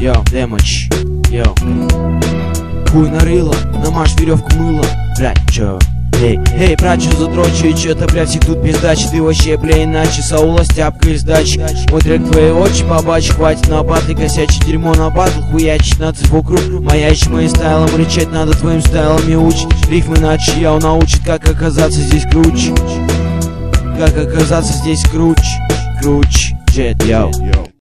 Йоу, демоч, йоу. Хуй нарыло, намажь веревку мыло. Блядь, чё? Эй, брат, чё задрочу и чё-то, бля, всех тут пиздачи. Ты вообще, бля, иначе, Саула, стяпка или сдачи. Мой трек твои очи побачь, хватит на батлы косячить, дерьмо на батл, хуячить на цифру круг. Маячить моим стайлом, рычать надо твоим стайлом и учить. Рифмы иначе я научит, как оказаться здесь круче. Как оказаться здесь круче, джет, йоу.